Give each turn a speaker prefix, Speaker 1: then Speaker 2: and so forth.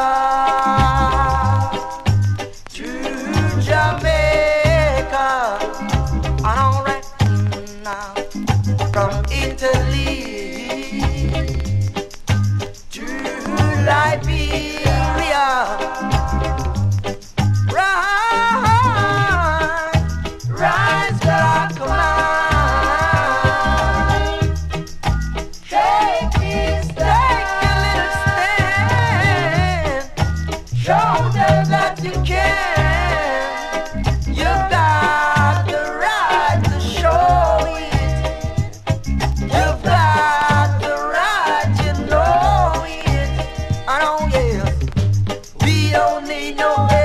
Speaker 1: to Jamaica. Alright, now from Italy to Liberia. Rise, God, come on. Take a little stand. Show them that you can. You got the right to show it. You've got the right, you know it. I don't, yes. We don't need no